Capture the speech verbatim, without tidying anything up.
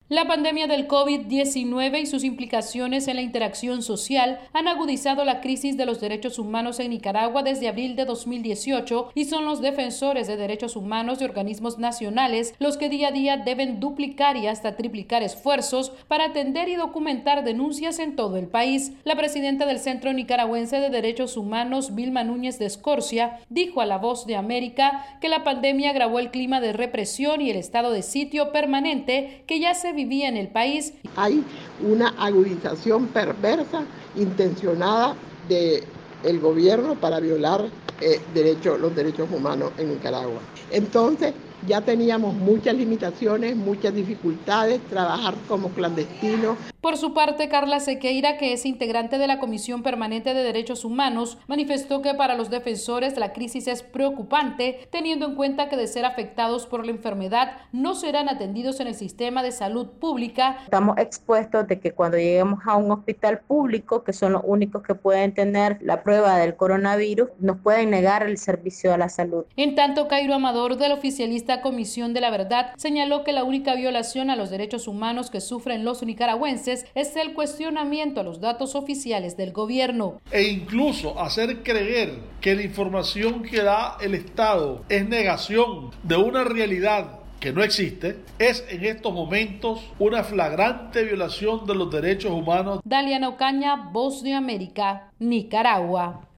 La pandemia del COVID diecinueve y sus implicaciones en la interacción social han agudizado la crisis de los derechos humanos en Nicaragua desde abril de dos mil dieciocho y son los defensores de derechos humanos y organismos nacionales los que día a día deben duplicar y hasta triplicar esfuerzos para atender y documentar denuncias en todo el país. La presidenta del Centro Nicaragüense de Derechos Humanos, Vilma Núñez de Escorcia, dijo a La Voz de América que la pandemia agravó el clima de represión y el estado de sitio permanente que ya se vivía en el país. Hay una agudización perversa, intencionada del gobierno para violar eh, derecho, los derechos humanos en Nicaragua. Entonces, ya teníamos muchas limitaciones, muchas dificultades, trabajar como clandestinos. Por su parte, Carla Sequeira, que es integrante de la Comisión Permanente de Derechos Humanos, manifestó que para los defensores la crisis es preocupante, teniendo en cuenta que de ser afectados por la enfermedad no serán atendidos en el sistema de salud pública. Estamos expuestos de que cuando lleguemos a un hospital público, que son los únicos que pueden tener la prueba del coronavirus, nos pueden negar el servicio a la salud. En tanto, Cairo Amador, del oficialista Comisión de la Verdad, señaló que la única violación a los derechos humanos que sufren los nicaragüenses es el cuestionamiento a los datos oficiales del gobierno. E incluso hacer creer que la información que da el Estado es negación de una realidad que no existe, es en estos momentos una flagrante violación de los derechos humanos. Daliana Ocaña, Voz de América, Nicaragua.